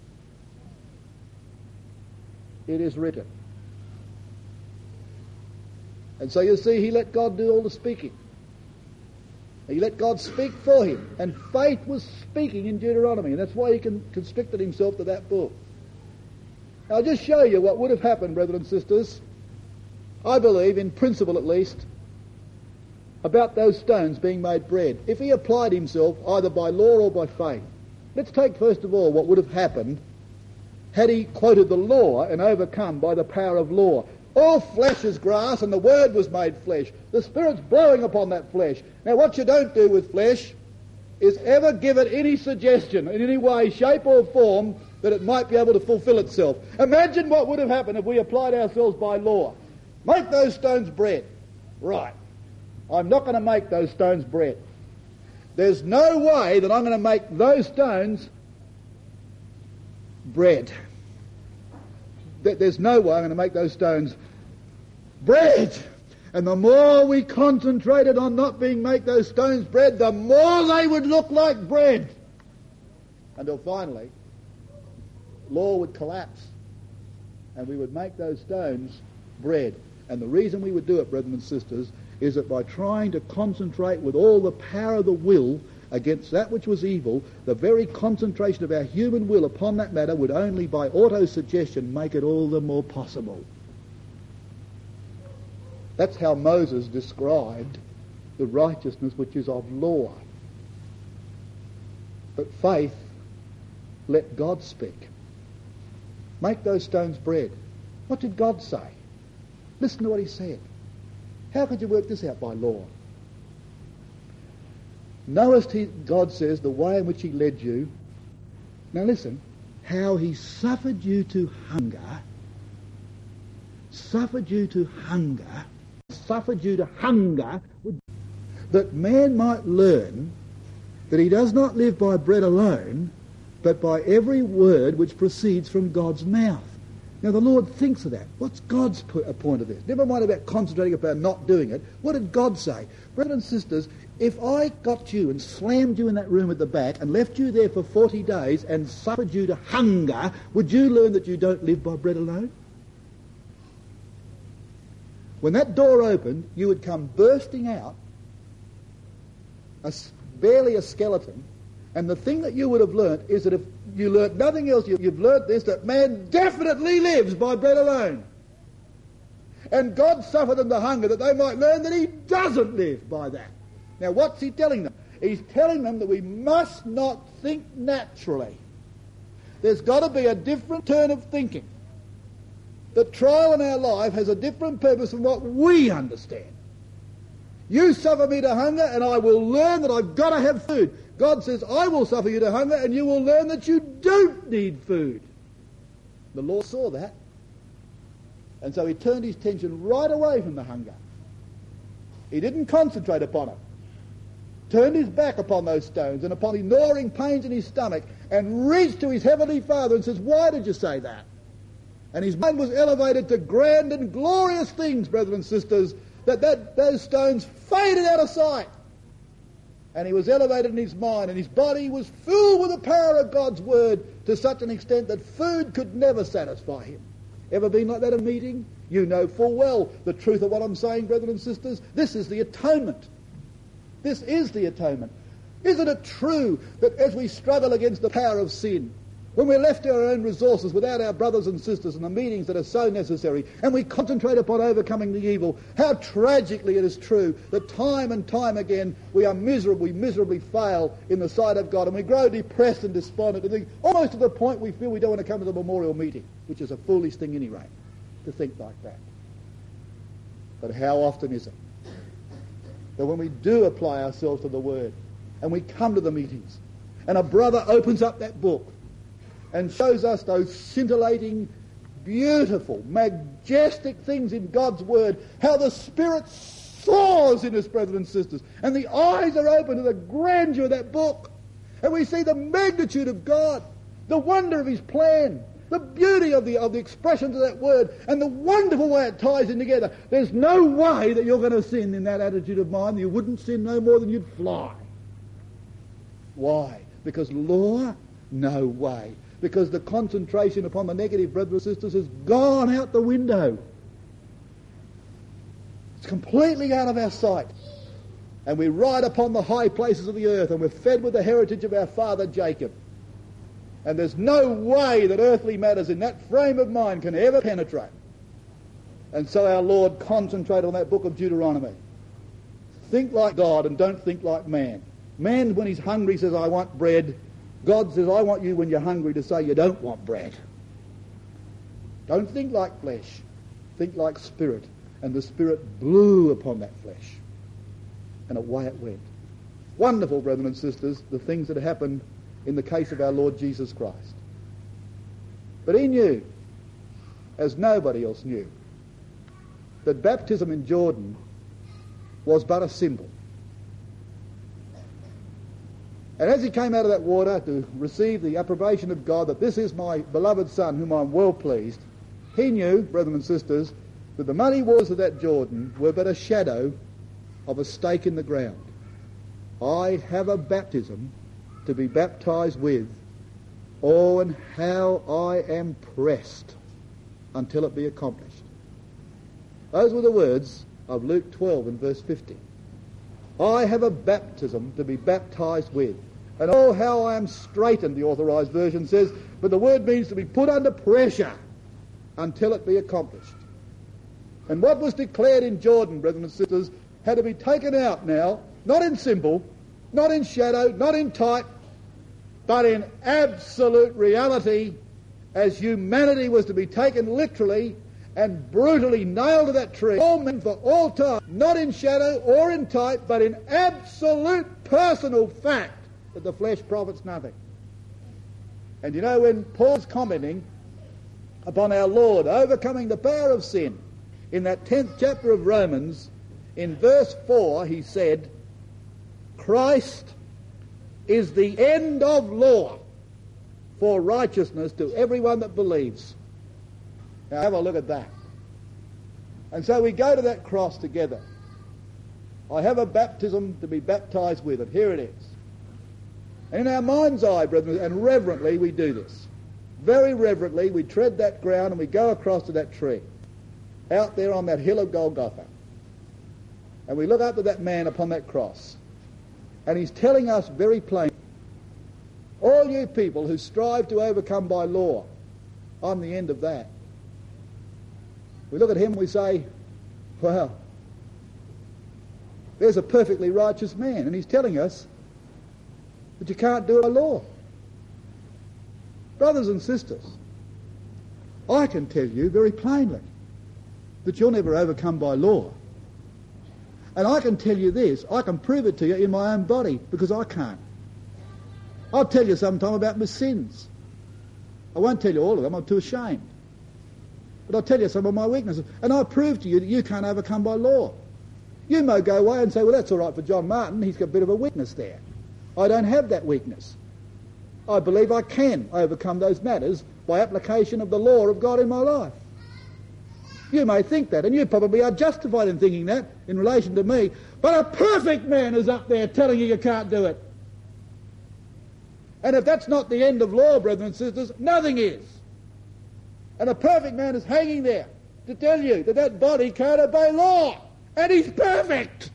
Speaker 2: It is written. And so you see, he let God do all the speaking. He let God speak for him. And faith was speaking in Deuteronomy. And that's why he con- constricted himself to that book. Now, I'll just show you what would have happened, brethren and sisters, I believe, in principle at least, about those stones being made bread, if he applied himself either by law or by faith. Let's take first of all what would have happened had he quoted the law and overcome by the power of law. All flesh is grass, and the Word was made flesh. The Spirit's blowing upon that flesh. Now, what you don't do with flesh is ever give it any suggestion in any way, shape or form that it might be able to fulfill itself. Imagine what would have happened if we applied ourselves by law. Make those stones bread. Right. I'm not going to make those stones bread. There's no way that I'm going to make those stones bread. There's no way I'm going to make those stones bread. And the more we concentrated on not being make those stones bread, the more they would look like bread. Until finally, law would collapse and we would make those stones bread. And the reason we would do it, brethren and sisters, is that by trying to concentrate with all the power of the will against that which was evil, the very concentration of our human will upon that matter would only by auto-suggestion make it all the more possible. That's how Moses described the righteousness which is of law. But faith let God speak. Make those stones bread. What did God say? Listen to what he said. How could you work this out by law? Knowest he, God says, the way in which he led you. Now listen, how he suffered you to hunger, suffered you to hunger, suffered you to hunger, that man might learn that he does not live by bread alone, but by every word which proceeds from God's mouth. Now the Lord thinks of that. What's God's point of this? Never mind about concentrating about not doing it. What did God say? Brothers and sisters, if I got you and slammed you in that room at the back and left you there for forty days and suffered you to hunger, would you learn that you don't live by bread alone? When that door opened, you would come bursting out, a, barely a skeleton, and the thing that you would have learnt is that if you learnt nothing else, you, you've learnt this, that man definitely lives by bread alone. And God suffered them to hunger that they might learn that he doesn't live by that. Now what's he telling them? He's telling them that we must not think naturally. There's got to be a different turn of thinking. The trial in our life has a different purpose from what we understand. You suffer me to hunger and I will learn that I've got to have food. God says, I will suffer you to hunger and you will learn that you don't need food. The Lord saw that. And so he turned his attention right away from the hunger. He didn't concentrate upon it. Turned his back upon those stones and upon the gnawing pains in his stomach and reached to his heavenly Father and says, why did you say that? And his mind was elevated to grand and glorious things, brothers and sisters, that, that those stones faded out of sight. And he was elevated in his mind, and his body was filled with the power of God's word to such an extent that food could never satisfy him. Ever been like that at a meeting? You know full well the truth of what I'm saying, brothers and sisters. This is the atonement. This is the atonement. Isn't it true that as we struggle against the power of sin, when we're left to our own resources without our brothers and sisters in the meetings that are so necessary, and we concentrate upon overcoming the evil, how tragically it is true that time and time again we are miserable, we miserably fail in the sight of God, and we grow depressed and despondent, and almost to the point we feel we don't want to come to the memorial meeting, which is a foolish thing anyway, to think like that. But how often is it that when we do apply ourselves to the Word, and we come to the meetings, and a brother opens up that book, and shows us those scintillating, beautiful, majestic things in God's Word, how the Spirit soars in us, brothers and sisters, and the eyes are open to the grandeur of that book, and we see the magnitude of God, the wonder of his plan, the beauty of the, of the expressions of that Word, and the wonderful way it ties in together. There's no way that you're going to sin in that attitude of mind. You wouldn't sin no more than you'd fly. Why? Because law? No way. Because the concentration upon the negative, brothers and sisters, has gone out the window. It's completely out of our sight. And we ride upon the high places of the earth, and we're fed with the heritage of our father Jacob. And there's no way that earthly matters in that frame of mind can ever penetrate. And so our Lord concentrated on that book of Deuteronomy. Think like God and don't think like man. Man, when he's hungry, says, I want bread. God says, I want you when you're hungry to say you don't want bread. Don't think like flesh. Think like spirit. And the Spirit blew upon that flesh. And away it went. Wonderful, brethren and sisters, the things that happened in the case of our Lord Jesus Christ. But he knew, as nobody else knew, that baptism in Jordan was but a symbol. And as he came out of that water to receive the approbation of God that this is my beloved Son whom I am well pleased, he knew, brethren and sisters, that the muddy waters of that Jordan were but a shadow of a stake in the ground. I have a baptism to be baptized with. Oh, and how I am pressed until it be accomplished. Those were the words of Luke twelve and verse fifty. I have a baptism to be baptized with. And oh, how I am straitened, the Authorized Version says, but the word means to be put under pressure until it be accomplished. And what was declared in Jordan, brethren and sisters, had to be taken out now, not in symbol, not in shadow, not in type, but in absolute reality, as humanity was to be taken literally and brutally nailed to that tree, all men for all time, not in shadow or in type, but in absolute personal fact that the flesh profits nothing. And you know, when Paul's commenting upon our Lord overcoming the power of sin, in that tenth chapter of Romans, in verse four, he said, Christ is the end of law for righteousness to everyone that believes. Now have a look at that. And so we go to that cross together. I have a baptism to be baptized with it. Here it is. And in our mind's eye, brethren, and reverently we do this. Very reverently we tread that ground and we go across to that tree, out there on that hill of Golgotha. And we look up to that man upon that cross. And he's telling us very plainly, all you people who strive to overcome by law, I'm the end of that. We look at him and we say, well, there's a perfectly righteous man. And he's telling us that you can't do it by law. Brothers and sisters, I can tell you very plainly that you'll never overcome by law. And I can tell you this, I can prove it to you in my own body, because I can't. I'll tell you sometime about my sins. I won't tell you all of them, I'm too ashamed. But I'll tell you some of my weaknesses. And I'll prove to you that you can't overcome by law. You may go away and say, well, that's all right for John Martin, he's got a bit of a weakness there. I don't have that weakness. I believe I can overcome those matters by application of the law of God in my life. You may think that, and you probably are justified in thinking that in relation to me, but a perfect man is up there telling you you can't do it. And if that's not the end of law, brethren and sisters, nothing is. And a perfect man is hanging there to tell you that that body can't obey law, and he's perfect.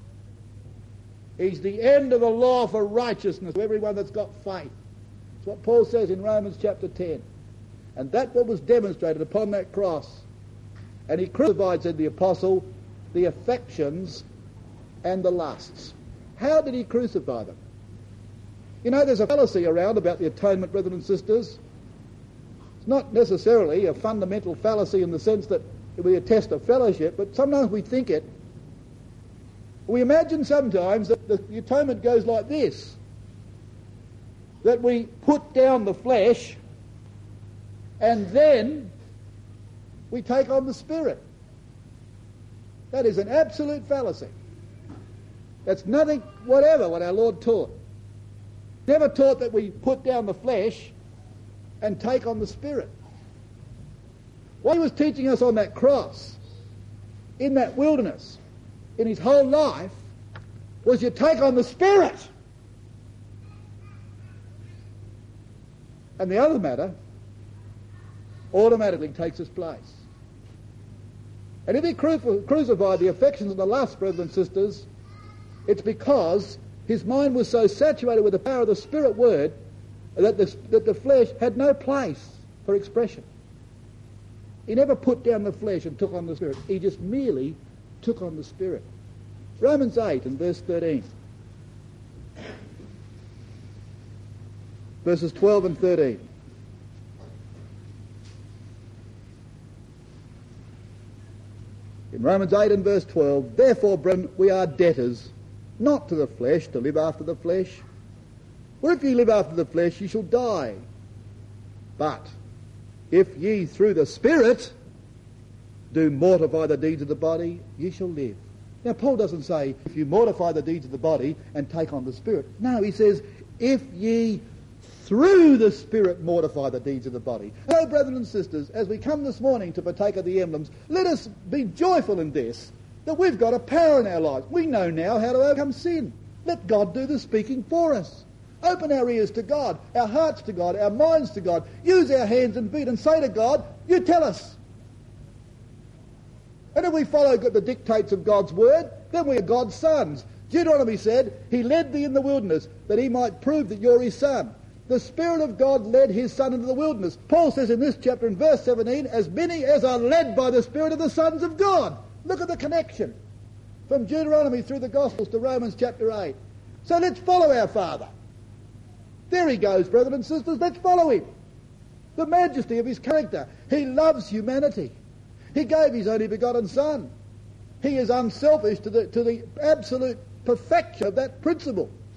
Speaker 2: He's the end of the law for righteousness to everyone that's got faith. That's what Paul says in Romans chapter ten. And that what was demonstrated upon that cross. And he crucified, said the apostle, the affections and the lusts. How did he crucify them? You know, there's a fallacy around about the atonement, brethren and sisters. It's not necessarily a fundamental fallacy in the sense that it will be a test of fellowship, but sometimes we think it. We imagine sometimes that the atonement goes like this, that we put down the flesh and then we take on the Spirit. That is an absolute fallacy. That's nothing whatever what our Lord taught. Never taught that we put down the flesh and take on the Spirit. What he was teaching us on that cross, in that wilderness, in his whole life, was you take on the Spirit. And the other matter automatically takes its place. And if he cru- crucified the affections and the lusts, brethren and sisters, it's because his mind was so saturated with the power of the Spirit word that the, that the flesh had no place for expression. He never put down the flesh and took on the Spirit. He just merely took on the Spirit. Romans eight and verse thirteen. Verses twelve and thirteen. In Romans eight and verse twelve, therefore, brethren, we are debtors, not to the flesh, to live after the flesh. For if ye live after the flesh, ye shall die. But if ye through the Spirit do mortify the deeds of the body, ye shall live. Now, Paul doesn't say, if you mortify the deeds of the body and take on the Spirit. No, he says, if ye through the Spirit mortify the deeds of the body. So, brethren and sisters, as we come this morning to partake of the emblems, let us be joyful in this, that we've got a power in our lives. We know now how to overcome sin. Let God do the speaking for us. Open our ears to God, our hearts to God, our minds to God. Use our hands and feet and say to God, you tell us. And if we follow the dictates of God's word, then we are God's sons. Deuteronomy said, he led thee in the wilderness, that he might prove that you're his son. The Spirit of God led his Son into the wilderness. Paul says in this chapter in verse seventeen, as many as are led by the Spirit of the sons of God. Look at the connection from Deuteronomy through the Gospels to Romans chapter eight. So let's follow our Father. There he goes, brethren and sisters, let's follow him. The majesty of his character. He loves humanity. He gave his only begotten Son. He is unselfish to the, to the absolute perfection of that principle.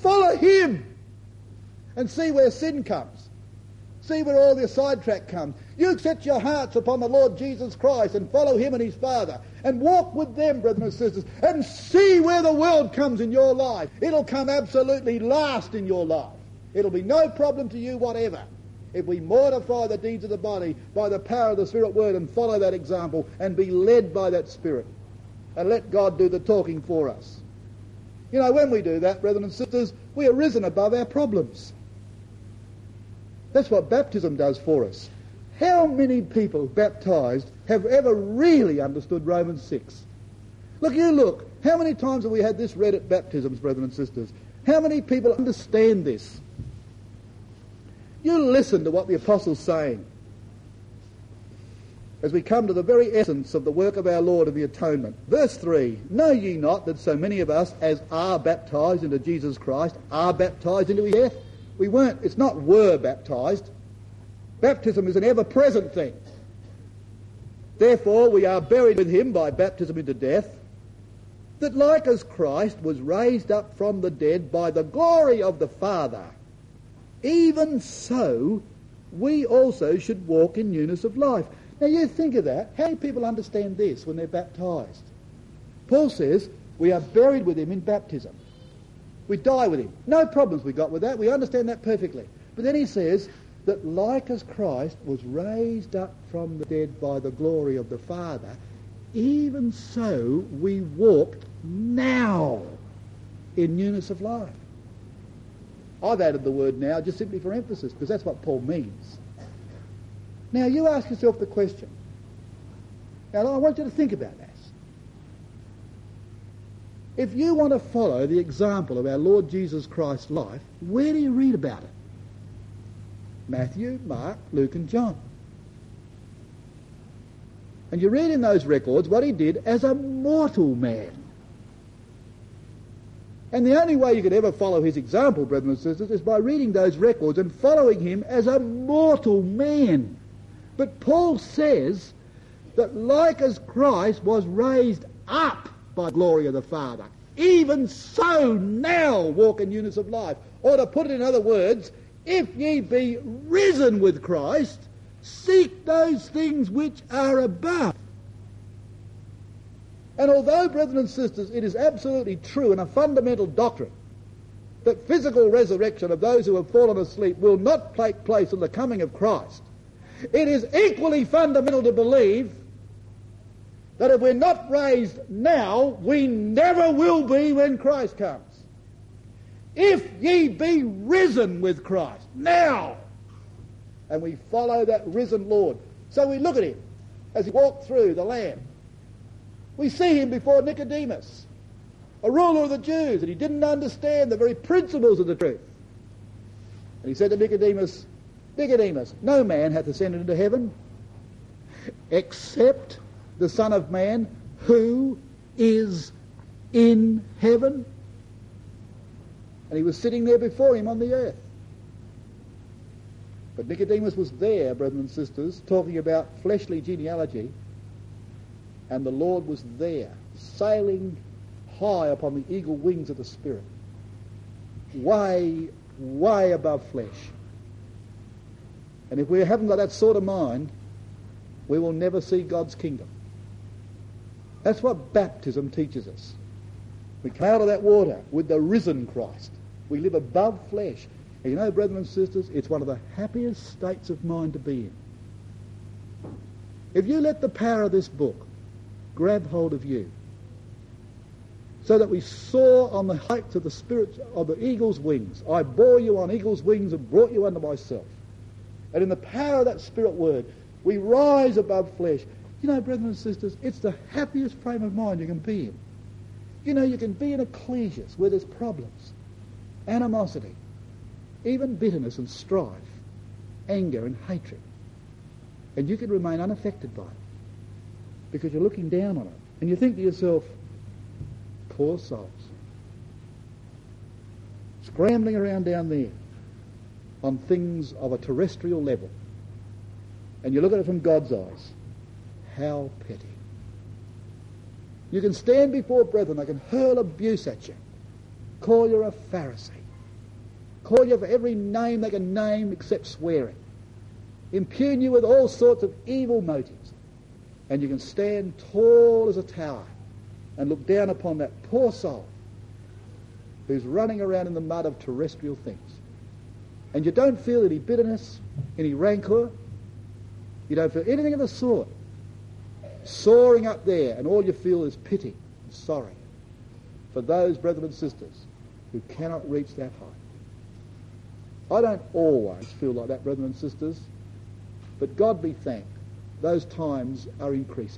Speaker 2: follow him and see where sin comes. See where all the sidetrack comes. You set your hearts upon the Lord Jesus Christ and follow him and his Father and walk with them, brothers and sisters, and see where the world comes in your life. It'll come absolutely last in your life. It'll be no problem to you whatever if we mortify the deeds of the body by the power of the Spirit Word and follow that example and be led by that Spirit and let God do the talking for us. You know, when we do that, brothers and sisters, we are risen above our problems. That's what baptism does for us. How many people baptised have ever really understood Romans six? Look, you look. How many times have we had this read at baptisms, brothers and sisters? How many people understand this? You listen to what the Apostle's saying as we come to the very essence of the work of our Lord and the atonement. Verse three, know ye not that so many of us as are baptised into Jesus Christ are baptised into his death? We weren't, it's not were baptised. Baptism is an ever-present thing. Therefore we are buried with him by baptism into death, that like as Christ was raised up from the dead by the glory of the Father, even so we also should walk in newness of life. Now you think of that. How many people understand this when they're baptised? Paul says we are buried with him in baptism. We die with him. No problems we got with that. We understand that perfectly. But then he says that like as Christ was raised up from the dead by the glory of the Father, even so we walk now in newness of life. I've added the word now just simply for emphasis, because that's what Paul means. Now you ask yourself the question. Now I want you to think about that. If you want to follow the example of our Lord Jesus Christ's life, where do you read about it? Matthew, Mark, Luke and John. And you read in those records what he did as a mortal man. And the only way you could ever follow his example, brothers and sisters, is by reading those records and following him as a mortal man. But Paul says that like as Christ was raised up by glory of the Father, even so now walk in newness of life. Or to put it in other words, if ye be risen with Christ, seek those things which are above. And although, brethren and sisters, it is absolutely true and a fundamental doctrine that physical resurrection of those who have fallen asleep will not take place in the coming of Christ, it is equally fundamental to believe that if we're not raised now, we never will be when Christ comes. If ye be risen with Christ now, and we follow that risen Lord. So we look at him as he walked through the land. We see him before Nicodemus, a ruler of the Jews, and he didn't understand the very principles of the truth. And he said to Nicodemus, Nicodemus, no man hath ascended into heaven except the Son of Man who is in heaven. And he was sitting there before him on the earth. But Nicodemus was there, brothers and sisters, talking about fleshly genealogy, and the Lord was there, sailing high upon the eagle wings of the Spirit, way, way above flesh. And if we haven't got that sort of mind, we will never see God's kingdom. That's what baptism teaches us. We come out of that water with the risen Christ. We live above flesh. And you know, brethren and sisters, it's one of the happiest states of mind to be in. If you let the power of this book grab hold of you, so that we soar on the heights of the spirit of the eagle's wings. I bore you on eagle's wings and brought you unto myself. And in the power of that Spirit word, we rise above flesh. You know, brethren and sisters, it's the happiest frame of mind you can be in. You know, you can be in ecclesias where there's problems, animosity, even bitterness and strife, anger and hatred. And you can remain unaffected by it because you're looking down on it. And you think to yourself, poor souls, scrambling around down there on things of a terrestrial level. And you look at it from God's eyes. How petty. You can stand before brethren, they can hurl abuse at you, call you a Pharisee, call you for every name they can name except swearing, impugn you with all sorts of evil motives, and you can stand tall as a tower and look down upon that poor soul who's running around in the mud of terrestrial things. And you don't feel any bitterness, any rancour, you don't feel anything of the sort. Soaring up there, and all you feel is pity and sorry for those brethren and sisters who cannot reach that height. I don't always feel like that, brethren and sisters, but God be thanked, those times are increasing.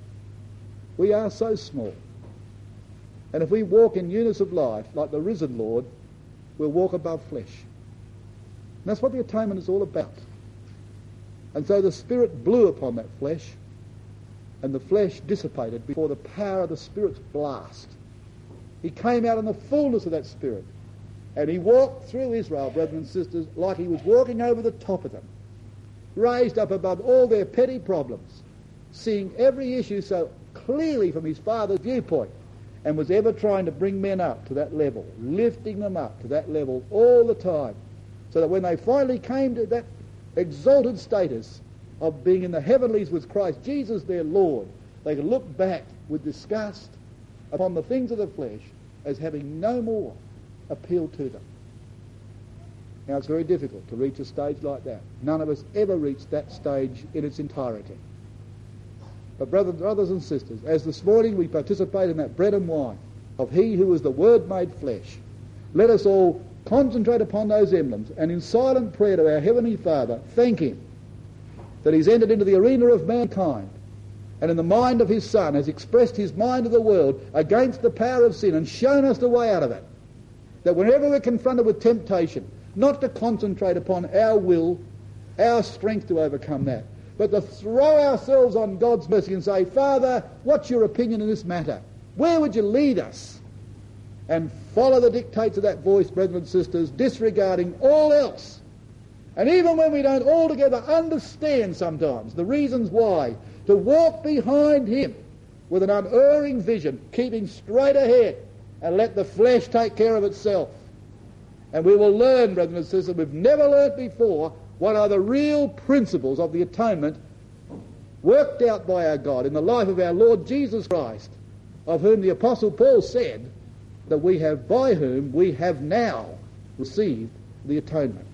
Speaker 2: We are so small. And if we walk in newness of life, like the risen Lord, we'll walk above flesh. And that's what the atonement is all about. And so the Spirit blew upon that flesh, and the flesh dissipated before the power of the Spirit's blast. He came out in the fullness of that Spirit, and he walked through Israel, brethren and sisters, like he was walking over the top of them, raised up above all their petty problems, seeing every issue so clearly from his Father's viewpoint, and was ever trying to bring men up to that level, lifting them up to that level all the time, so that when they finally came to that exalted status of being in the heavenlies with Christ Jesus their Lord, they could look back with disgust upon the things of the flesh as having no more appeal to them. Now, it's very difficult to reach a stage like that. None of us ever reached that stage in its entirety. But brothers, brothers and sisters, as this morning we participate in that bread and wine of he who is the Word made flesh, let us all concentrate upon those emblems and in silent prayer to our Heavenly Father thank him that he's entered into the arena of mankind and in the mind of his Son has expressed his mind of the world against the power of sin and shown us the way out of it. That whenever we're confronted with temptation, not to concentrate upon our will, our strength to overcome that, but to throw ourselves on God's mercy and say, Father, what's your opinion in this matter? Where would you lead us? And follow the dictates of that voice, brethren and sisters, disregarding all else. And even when we don't altogether understand sometimes the reasons why, to walk behind him with an unerring vision, keeping straight ahead, and let the flesh take care of itself. And we will learn, brethren and sisters, we've never learnt before, what are the real principles of the atonement worked out by our God in the life of our Lord Jesus Christ, of whom the Apostle Paul said that we have, by whom we have now received the atonement.